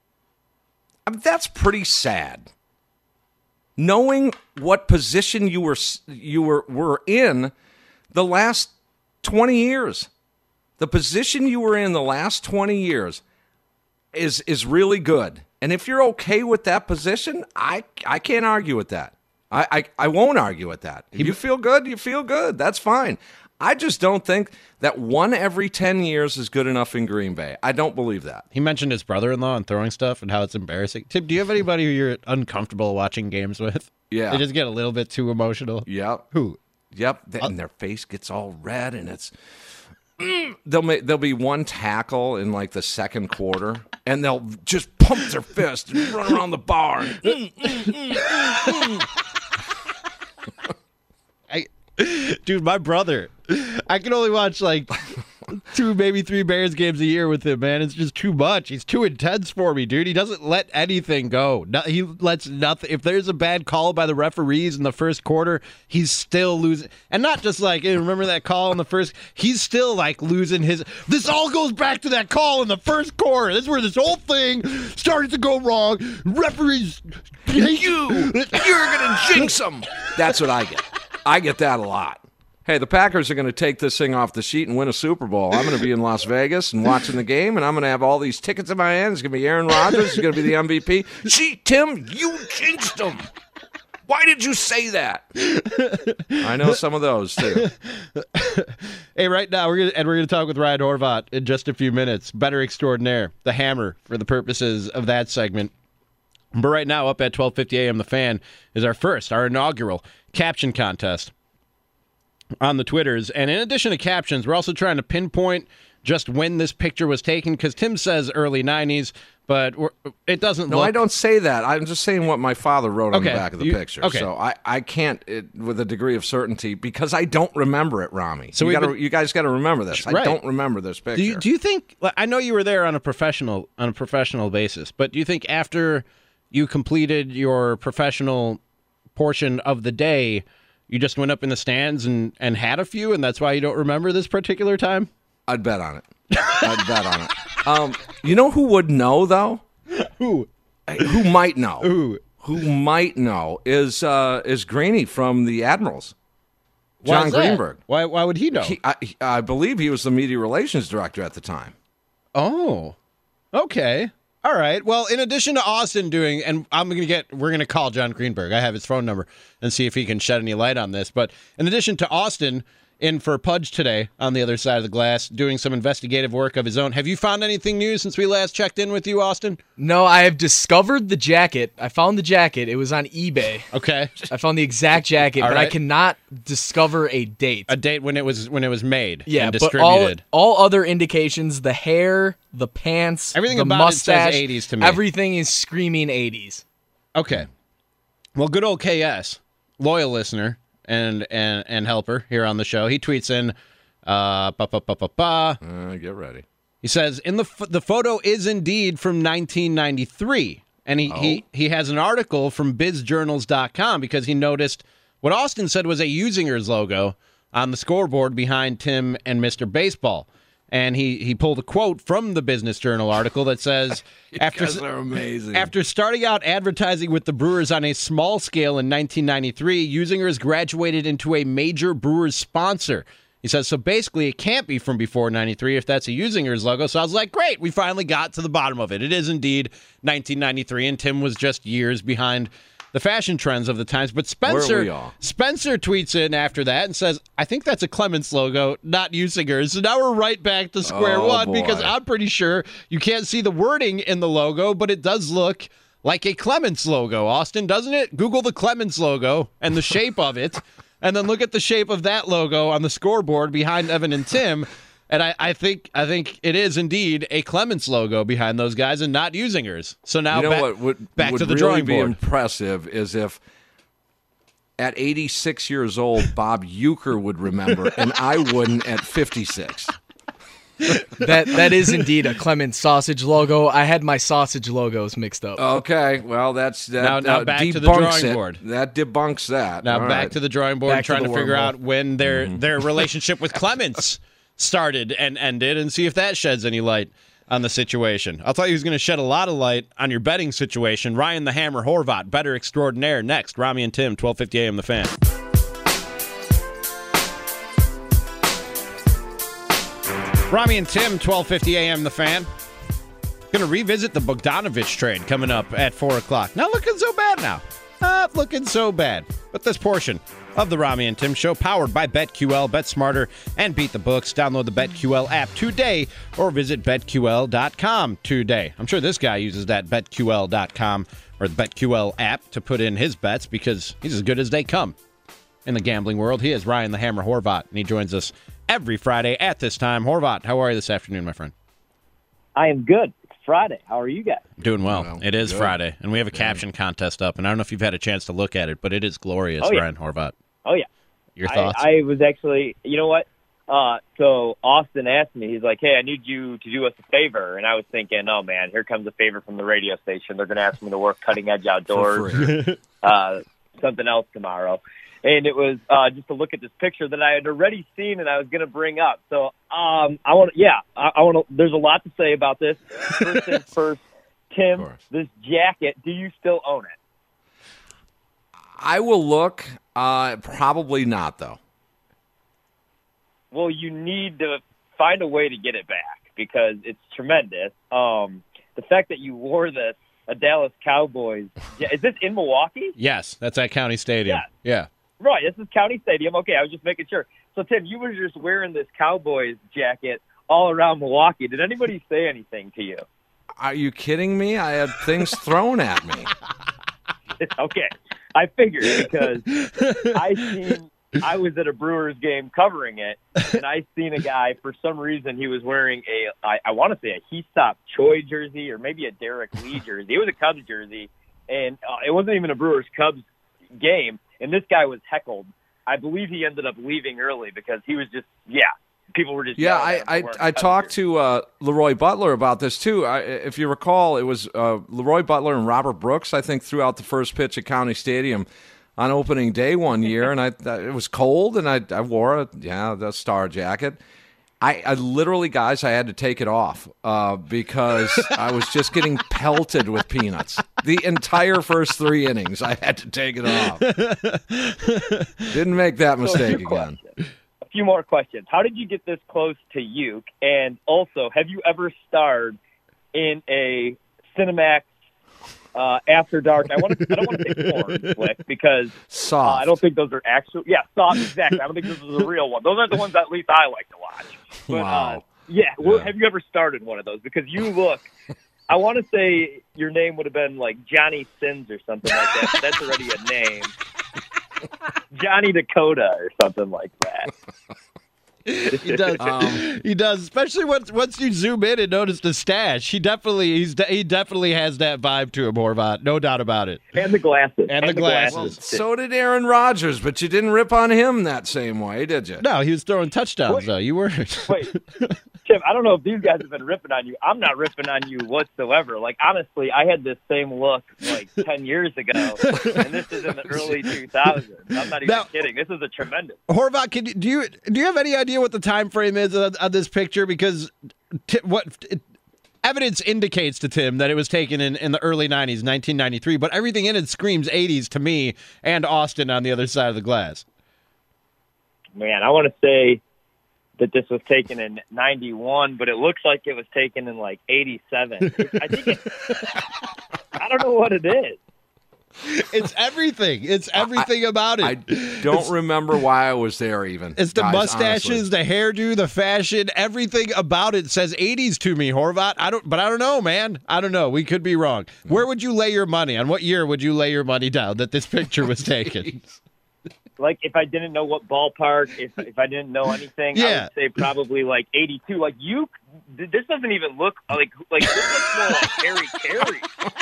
I mean, that's pretty sad. Knowing what position you were you were were in the last twenty years, the position you were in the last twenty years is is really good. And if you're okay with that position, I I can't argue with that. I, I, I won't argue with that. If you feel good, you feel good. That's fine. I just don't think that one every ten years is good enough in Green Bay. I don't believe that. He mentioned his brother-in-law and throwing stuff and how it's embarrassing. Tim, do you have anybody who you're uncomfortable watching games with? Yeah. They just get a little bit too emotional. Yep. Who? Yep. Th- and their face gets all red, and it's mm, they'll make there'll be one tackle in like the second quarter, and they'll just pump their fist and run around the bar. And, mm, mm, mm, mm, mm. I, dude, my brother, I can only watch like two, maybe three Bears games a year with him, man. It's just too much. He's too intense for me, dude. He doesn't let anything go. No, he lets nothing. If there's a bad call by the referees in the first quarter, he's still losing. And not just like, hey, remember that call in the first? He's still like losing his. This all goes back to that call in the first quarter. This is where this whole thing started to go wrong. Referees, You, you're gonna jinx them. That's what I get. I get that a lot. Hey, the Packers are going to take this thing off the sheet and win a Super Bowl. I'm going to be in Las Vegas and watching the game, and I'm going to have all these tickets in my hand. It's going to be Aaron Rodgers. He's going to be the M V P. Gee, Tim, you jinxed him. Why did you say that? I know some of those, too. Hey, right now, we're gonna, and we're going to talk with Ryan Horvat in just a few minutes. Better extraordinaire, the hammer for the purposes of that segment. But right now, up at twelve fifty a.m., The Fan is our first, our inaugural caption contest on the Twitters. And in addition to captions, we're also trying to pinpoint just when this picture was taken, because Tim says early nineties, but we're, it doesn't No, look... I don't say that. I'm just saying what my father wrote on Okay, the back of the you- picture. okay. So I, I can't, it, with a degree of certainty, because I don't remember it, Rami. So you, we've gotta, been- you guys got to remember this. I Right. don't remember this picture. Do you, do you think... I know you were there on a professional on a professional basis, but do you think after you completed your professional portion of the day, you just went up in the stands and, and had a few, and that's why you don't remember this particular time? I'd bet on it. I'd bet on it. Um, you know who would know, though? Who? Who might know? Who? Who might know is uh, is Greeny from the Admirals. Why John is that? Greenberg. Why Why would he know? He, I, I believe he was the media relations director at the time. Oh, okay. All right. Well, in addition to Austin doing, and I'm going to get, we're going to call John Greenberg. I have his phone number and see if he can shed any light on this. But in addition to Austin in for Pudge today on the other side of the glass, doing some investigative work of his own, have you found anything new since we last checked in with you, Austin? No, I have discovered the jacket. I found the jacket. It was on eBay. Okay. I found the exact jacket, All but right. I cannot discover a date. A date when it was when it was made Yeah, and but distributed. all, all other indications, the hair, the pants, Everything the about it says mustache, eighties to me. everything is screaming eighties. Okay. Well, good old K S, loyal listener and and and helper here on the show. He tweets in, uh, ba ba ba ba ba. Uh, get ready. He says, "In the f- the photo is indeed from nineteen ninety-three, and he, Oh. he he has an article from biz journals dot com because he noticed what Austin said was a Usingers logo on the scoreboard behind Tim and Mister Baseball." And he, he pulled a quote from the Business Journal article that says, after, guys are amazing. after starting out advertising with the Brewers on a small scale in nineteen ninety-three, Usingers graduated into a major Brewers sponsor. He says, so basically it can't be from before ninety-three if that's a Usingers logo. So I was like, great, we finally got to the bottom of it. It is indeed nineteen ninety-three, and Tim was just years behind the fashion trends of the times. But Spencer we all? Spencer tweets in after that and says, I think that's a Clements logo, not Usingers. So now we're right back to square Oh, one boy. because I'm pretty sure you can't see the wording in the logo, but it does look like a Clements logo, Austin, doesn't it? Google the Clements logo and the shape of it, and then look at the shape of that logo on the scoreboard behind Evan and Tim. And I, I think I think it is indeed a Clements logo behind those guys and not Usingers. So now you know back, what would, back would to the really drawing be board. impressive is if at eighty-six years old, Bob Euchre would remember, and I wouldn't at fifty-six. That that is indeed a Clements sausage logo. I had my sausage logos mixed up. Okay, well that's that. Now- now uh, back to the debunks drawing it. board. That debunks that. Now All back right. to the drawing board, Back to trying the to, figure wormhole. out when their their relationship with Clements started and ended, and see if that sheds any light on the situation. I'll tell you who's going to shed a lot of light on your betting situation. Ryan the Hammer Horvat, better extraordinaire. Next, Rami and Tim, twelve fifty a.m. The Fan. Rami and Tim, twelve fifty a.m. The Fan. Going to revisit the Bogdanovich trade coming up at four o'clock. Not looking so bad now. Not looking so bad. But this portion of the Rami and Tim Show, powered by BetQL, Bet Smarter, and Beat the Books. Download the BetQL app today or visit bet Q L dot com today. I'm sure this guy uses that bet Q L dot com or the BetQL app to put in his bets because he's as good as they come in the gambling world. He is Ryan the Hammer Horvat, and he joins us every Friday at this time. Horvat, how are you this afternoon, my friend? I am good. It's Friday. How are you guys? Doing well. Well, it is good. Friday, and we have a caption contest up, and I don't know if you've had a chance to look at it, but it is glorious, Oh, yeah. Ryan Horvat. Oh, yeah. Your thoughts? I, I was actually, you know what? Uh, so Austin asked me, he's like, hey, I need you to do us a favor. And I was thinking, oh, man, here comes a favor from the radio station. They're going to ask me to work Cutting Edge Outdoors or uh, something else tomorrow. And it was uh, just to look at this picture that I had already seen and I was going to bring up. So um, I want to, yeah, I, I want to, there's a lot to say about this. First things first, Tim, this jacket, do you still own it? I will look. Uh, probably not, though. Well, you need to find a way to get it back because it's tremendous. Um, the fact that you wore this, a Dallas Cowboys, yeah, is this in Milwaukee? Yes, that's at County Stadium. Yeah. Yeah. Right, this is County Stadium. Okay, I was just making sure. So, Tim, you were just wearing this Cowboys jacket all around Milwaukee. Did anybody say anything to you? Are you kidding me? I had things thrown at me. Okay, I figured because I seen I was at a Brewers game covering it, and I seen a guy for some reason he was wearing a I, I want to say a Heathop Choi jersey or maybe a Derek Lee jersey. It was a Cubs jersey, and uh, it wasn't even a Brewers Cubs game. And this guy was heckled. I believe he ended up leaving early because he was just yeah. People were just Yeah, yelling I at him I, for wearing I Cubs talked jersey. to uh, Leroy Butler about this too. I, if you recall, it was uh, Leroy Butler and Robert Brooks. I think throughout the first pitch at County Stadium, on opening day one year, and I, I it was cold, and I, I wore a yeah the Star jacket. I, I literally, guys, I had to take it off uh, because I was just getting pelted with peanuts. The entire first three innings, I had to take it off. Didn't make that mistake so again. A few more questions. How did you get this close to Uke? And also, have you ever starred in a Cinemax uh, After Dark? I want to. I don't want to say porn flick because uh, I don't think those are actual. Yeah, soft. Exactly. I don't think this is a real one. Those are the ones that at least I like to watch. But, wow. Uh, yeah, well, yeah. Have you ever started one of those? Because you look, I want to say your name would have been like Johnny Sins or something like that. That's already a name. Johnny Dakota or something like that. He does. Um, he does, especially once once you zoom in and notice the stash. He definitely he's de- he definitely has that vibe to him, Horvat. No doubt about it. And the glasses. And, and the, the glasses. glasses. Well, so did Aaron Rodgers, but you didn't rip on him that same way, did you? No, he was throwing touchdowns Wait. though. You weren't. Wait, Tim, I don't know if these guys have been ripping on you. I'm not ripping on you whatsoever. Like honestly, I had this same look like ten years ago, and this is in the early two thousands. I'm not even now, kidding. This is a tremendous. Horvat, can you, do you do you have any idea what the time frame is on, on this picture? Because t- what it, evidence indicates to Tim that it was taken in, in the early nineties, nineteen ninety-three, but everything in it screams eighties to me and Austin on the other side of the glass. Man, I want to say that this was taken in ninety-one, but it looks like it was taken in like eighty-seven. I think it, I don't know what it is. It's everything. It's everything I, about it. I don't it's, remember why I was there even. It's the guys, mustaches, honestly. the hairdo, the fashion, everything about it says eighties to me, Horvat. I don't, but I don't know, man. I don't know. We could be wrong. Where would you lay your money? On what year would you lay your money down that this picture was taken? Like, if I didn't know what ballpark, if if I didn't know anything, yeah. I would say probably like eighty-two. Like, you, this doesn't even look like, like this looks more like Harry Carey.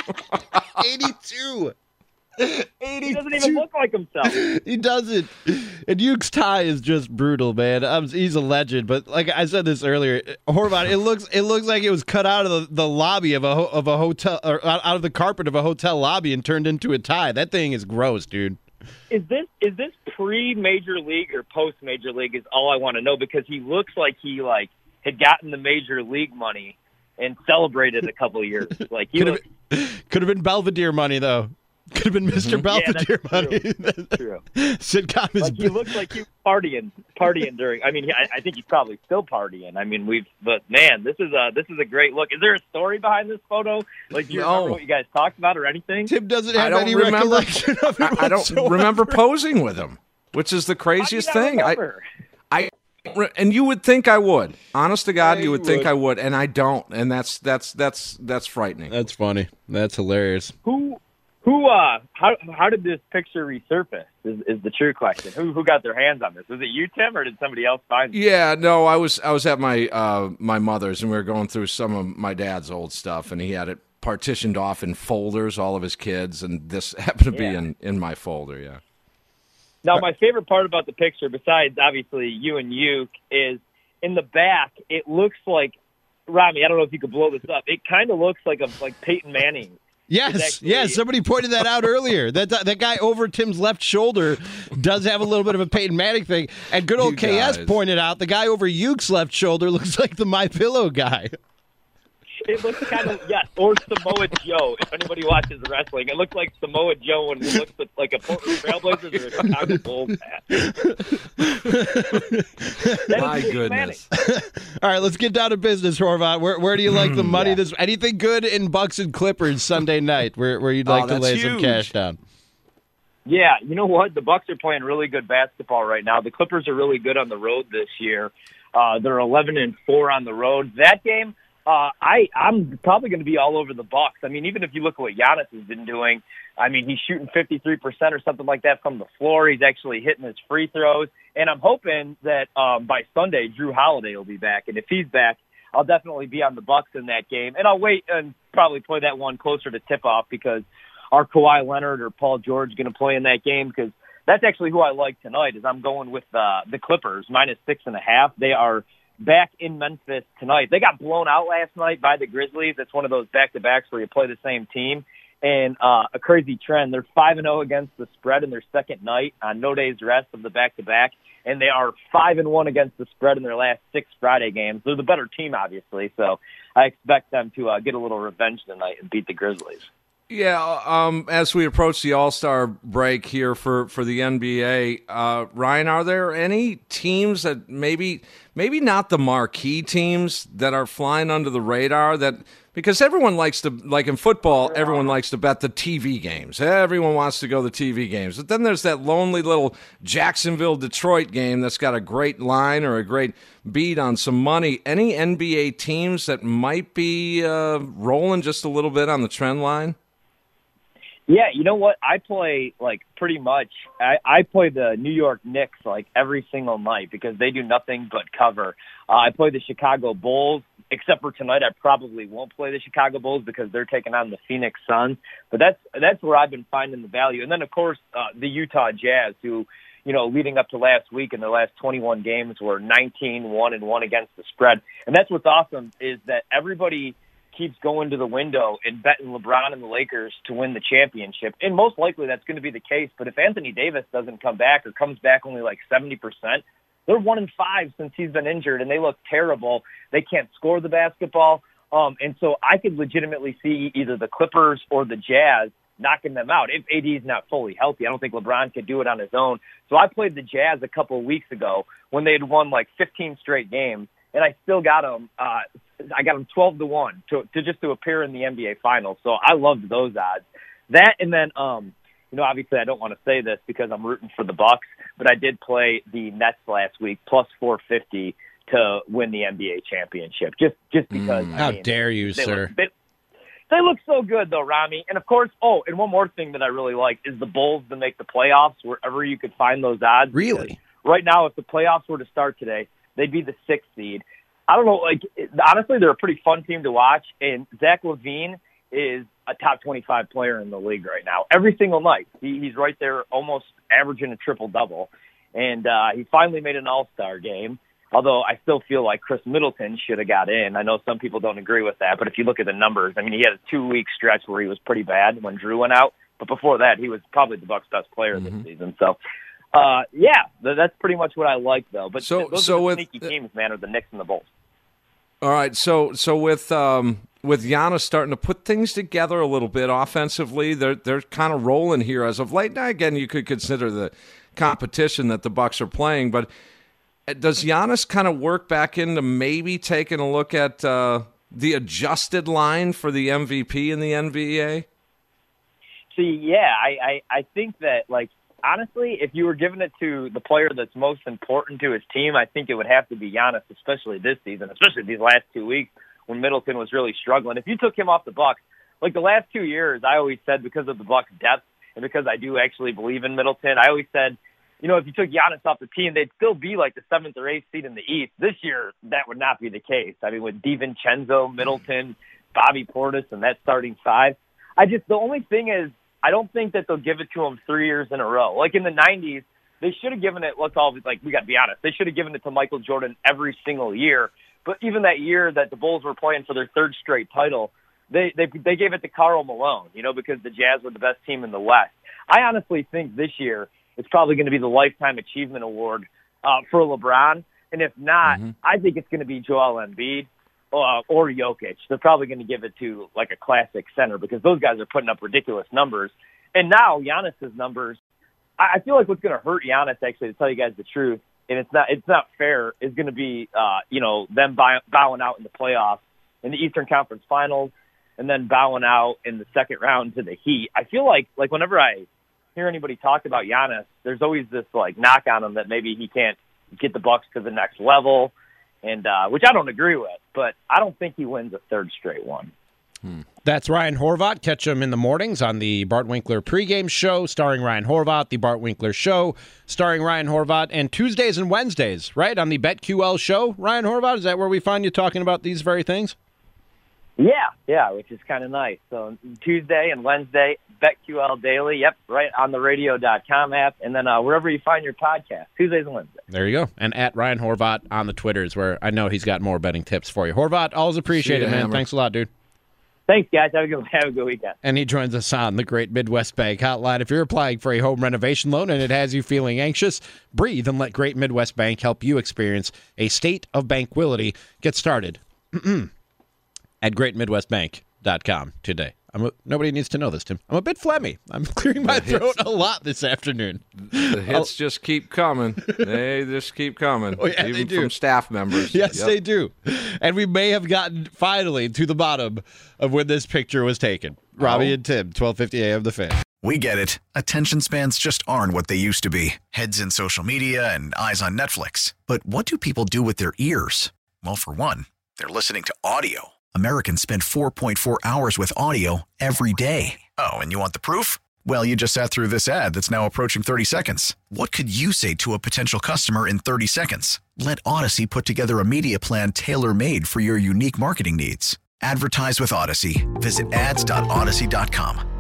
eighty-two. eighty-two. He doesn't even look like himself. He doesn't. And Uke's tie is just brutal, man. I'm, he's a legend. But like I said this earlier, Horvat, it looks it looks like it was cut out of the, the lobby of a of a hotel, or out of the carpet of a hotel lobby and turned into a tie. That thing is gross, dude. Is this is this pre-major league or post-major league is all I want to know, because he looks like he like had gotten the major league money and celebrated a couple of years. Like he could looks, have been, could have been Belvedere money though. Could have been Mister Mm-hmm. Belvedere yeah, money. True. That's true. Sitcom is like he looks like he was partying, partying during. I mean, I, I think he's probably still partying. I mean, we've. But man, this is a this is a great look. Is there a story behind this photo? Like, do you no. remember what you guys talked about or anything? Tim doesn't have I don't any remember, recollection of it. I, I don't remember posing with him, which is the craziest thing. Remember? I, I, and you would think I would. Honest to God, yeah, you would you think would. I would, and I don't. And that's that's that's that's frightening. That's funny. That's hilarious. Who? Who, uh, how how did this picture resurface is, is the true question. Who who got their hands on this? Was it you, Tim, or did somebody else find it? Yeah, no, I was I was at my uh, my mother's, and we were going through some of my dad's old stuff, and he had it partitioned off in folders, all of his kids, and this happened to be Yeah. in, in my folder, yeah. Now, my favorite part about the picture, besides obviously you and Uke, is in the back, it looks like, Rami, I don't know if you could blow this up, it kind of looks like a like Peyton Manning. Yes, actually, yes. Somebody pointed that out earlier. That that guy over Tim's left shoulder does have a little bit of a Peyton Manning thing. And good old You K S guys. pointed out the guy over Uke's left shoulder looks like the My Pillow guy. It looks kind of, yes, or Samoa Joe. If anybody watches wrestling, it looks like Samoa Joe when he looks at, like a Portland Trailblazers or a Chicago Bulls hat. My goodness. All right, let's get down to business, Horvat. Where where do you like the money? Yeah. This anything good in Bucks and Clippers Sunday night where where you'd like Oh, to that's lay some huge. cash down? Yeah, you know what? The Bucks are playing really good basketball right now. The Clippers are really good on the road this year. Uh, they're eleven and four on the road. That game, uh, I I'm probably going to be all over the Bucks. I mean, even if you look at what Giannis has been doing, I mean, he's shooting fifty-three percent or something like that from the floor. He's actually hitting his free throws, and I'm hoping that um, by Sunday, Drew Holiday will be back. And if he's back, I'll definitely be on the Bucks in that game. And I'll wait and probably play that one closer to tip-off because are Kawhi Leonard or Paul George going to play in that game? Because that's actually who I like tonight. Is I'm going with uh, the Clippers minus six and a half. They are back in Memphis tonight. They got blown out last night by the Grizzlies. It's one of those back to backs where you play the same team, and uh, a crazy trend. They're five and zero against the spread in their second night on no days rest of the back-to-back, and they are five and one against the spread in their last six Friday games. They're the better team, obviously, so I expect them to uh, get a little revenge tonight and beat the Grizzlies. Yeah, um, as we approach the All-Star break here for, for the N B A, uh, Ryan, are there any teams that maybe maybe not the marquee teams that are flying under the radar? That because everyone likes to, like in football, everyone likes to bet the T V games. Everyone wants to go to the T V games. But then there's that lonely little Jacksonville-Detroit game that's got a great line or a great beat on some money. Any N B A teams that might be uh, rolling just a little bit on the trend line? Yeah, you know what? I play, like, pretty much, I, I play the New York Knicks, like, every single night because they do nothing but cover. Uh, I play the Chicago Bulls, except for tonight I probably won't play the Chicago Bulls because they're taking on the Phoenix Suns. But that's that's where I've been finding the value. And then, of course, uh, the Utah Jazz, who, you know, leading up to last week in their last twenty-one games were nineteen one and one against the spread. And that's what's awesome is that everybody keeps going to the window and betting LeBron and the Lakers to win the championship. And most likely that's going to be the case. But if Anthony Davis doesn't come back or comes back only like seventy percent, they're one and five since he's been injured, and they look terrible. They can't score the basketball. Um, and so I could legitimately see either the Clippers or the Jazz knocking them out if A D is not fully healthy. I don't think LeBron could do it on his own. So I played the Jazz a couple of weeks ago when they had won like fifteen straight games, and I still got them. Uh, I got them twelve to one to, to just to appear in the N B A Finals. So I loved those odds. That and then, um, you know, obviously I don't want to say this because I'm rooting for the Bucks, but I did play the Nets last week plus four fifty to win the N B A championship. Just just because. Mm, I how mean, dare you, they sir? Look, they, they look so good, though, Rami. And of course, oh, and one more thing that I really like is the Bulls to make the playoffs wherever you could find those odds. Really? Right now, if the playoffs were to start today, they'd be the sixth seed. I don't know, like, honestly, they're a pretty fun team to watch, and Zach LaVine is a top twenty-five player in the league right now. Every single night, he, he's right there almost averaging a triple-double, and uh, he finally made an all-star game, although I still feel like Chris Middleton should have got in. I know some people don't agree with that, but if you look at the numbers, I mean, he had a two-week stretch where he was pretty bad when Drew went out, but before that, he was probably the Bucks' best player Mm-hmm. this season, so... Uh, yeah, that's pretty much what I like, though. But So- those so are the with- sneaky teams, man, are the Knicks and the Bulls. All right, so so with um, with Giannis starting to put things together a little bit offensively, they're they're kind of rolling here as of late. Now, again, you could consider the competition that the Bucks are playing, but does Giannis kind of work back into maybe taking a look at uh, the adjusted line for the M V P in the N B A? See, yeah, I, I, I think that, like, honestly, if you were giving it to the player that's most important to his team, I think it would have to be Giannis, especially this season, especially these last two weeks when Middleton was really struggling. If you took him off the Bucks, like the last two years, I always said because of the Bucks' depth and because I do actually believe in Middleton, I always said, you know, if you took Giannis off the team, they'd still be like the seventh or eighth seed in the East. This year, that would not be the case. I mean, with DiVincenzo, Middleton, Bobby Portis, and that starting five, I just, the only thing is, I don't think that they'll give it to him three years in a row. Like in the nineties, they should have given it, let's all, like, we got to be honest, they should have given it to Michael Jordan every single year. But even that year that the Bulls were playing for their third straight title, they, they, they gave it to Karl Malone, you know, because the Jazz were the best team in the West. I honestly think this year it's probably going to be the Lifetime Achievement Award uh, for LeBron. And if not, mm-hmm. I think it's going to be Joel Embiid. Uh, or Jokic. They're probably going to give it to like a classic center because those guys are putting up ridiculous numbers. And now Giannis's numbers, I, I feel like what's going to hurt Giannis, actually, to tell you guys the truth, and it's not it's not fair, is going to be uh, you know them bow, bowing out in the playoffs in the Eastern Conference Finals, and then bowing out in the second round to the Heat. I feel like like whenever I hear anybody talk about Giannis, there's always this like knock on him that maybe he can't get the Bucks to the next level. And uh, which I don't agree with, but I don't think he wins a third straight one. Hmm. That's Ryan Horvat. Catch him in the mornings on the Bart Winkler pregame show starring Ryan Horvat, the Bart Winkler show starring Ryan Horvat, and Tuesdays and Wednesdays, right, on the BetQL show. Ryan Horvat, is that where we find you talking about these very things? Yeah, yeah, which is kind of nice. So Tuesday and Wednesday, BetQL Daily, yep, right on the radio dot com app, and then uh, wherever you find your podcast, Tuesdays and Wednesdays. There you go. And at Ryan Horvat on the Twitters, where I know he's got more betting tips for you. Horvat, always appreciate it, man. Hammer. Thanks a lot, dude. Thanks, guys. Have a good have a good weekend. And he joins us on the Great Midwest Bank Hotline. If you're applying for a home renovation loan and it has you feeling anxious, breathe and let Great Midwest Bank help you experience a state of banquility. Get started at great midwest bank dot com today. I'm a, nobody needs to know this, Tim. I'm a bit phlegmy. I'm clearing my throat a lot this afternoon. The hits I'll, just keep coming. They just keep coming. Oh, yeah, even they do. From staff members. Yes, yep. they do. And we may have gotten finally to the bottom of when this picture was taken. Robbie oh. and Tim, twelve fifty A M The Fan. We get it. Attention spans just aren't what they used to be. Heads in social media and eyes on Netflix. But what do people do with their ears? Well, for one, they're listening to audio. Americans spend four point four hours with audio every day. Oh, and you want the proof? Well, you just sat through this ad that's now approaching thirty seconds. What could you say to a potential customer in thirty seconds? Let Odyssey put together a media plan tailor-made for your unique marketing needs. Advertise with Odyssey. Visit ads dot odyssey dot com.